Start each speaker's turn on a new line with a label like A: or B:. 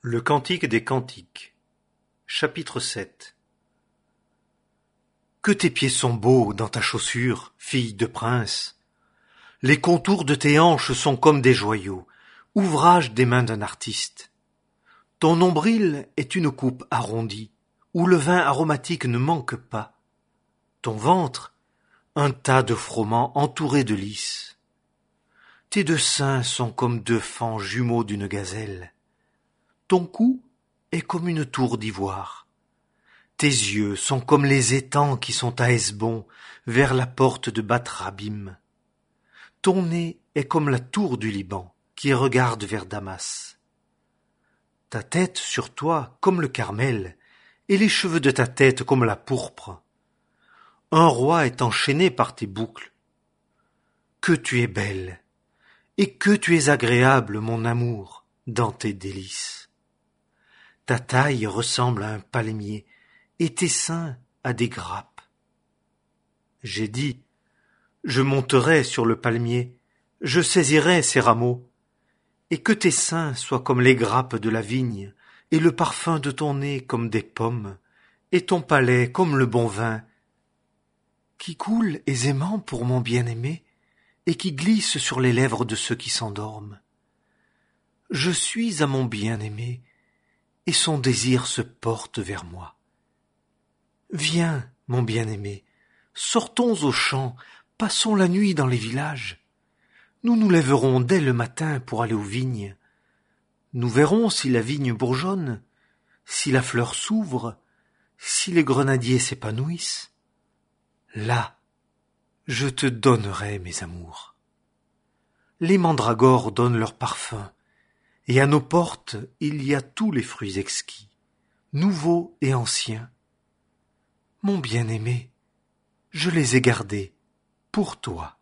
A: Le Cantique des Cantiques, chapitre 7. Que tes pieds sont beaux dans ta chaussure, fille de prince! Les contours de tes hanches sont comme des joyaux, ouvrage des mains d'un artiste. Ton nombril est une coupe arrondie, où le vin aromatique ne manque pas. Ton ventre, un tas de froment entouré de lys. Tes deux seins sont comme deux fans jumeaux d'une gazelle. Ton cou est comme une tour d'ivoire. Tes yeux sont comme les étangs qui sont à Hesbon, vers la porte de Bath-Rabim. Ton nez est comme la tour du Liban, qui regarde vers Damas. Ta tête sur toi comme le Carmel, et les cheveux de ta tête comme la pourpre. Un roi est enchaîné par tes boucles. Que tu es belle, et que tu es agréable, mon amour, dans tes délices. Ta taille ressemble à un palmier, et tes seins à des grappes. J'ai dit, je monterai sur le palmier, je saisirai ses rameaux, et que tes seins soient comme les grappes de la vigne, et le parfum de ton nez comme des pommes, et ton palais comme le bon vin, qui coule aisément pour mon bien-aimé, et qui glisse sur les lèvres de ceux qui s'endorment. Je suis à mon bien-aimé, et son désir se porte vers moi. Viens, mon bien-aimé, sortons aux champs, passons la nuit dans les villages. Nous nous lèverons dès le matin pour aller aux vignes. Nous verrons si la vigne bourgeonne, si la fleur s'ouvre, si les grenadiers s'épanouissent. Là, je te donnerai mes amours. Les mandragores donnent leur parfum, et à nos portes il y a tous les fruits exquis, nouveaux et anciens. Mon bien-aimé, je les ai gardés pour toi.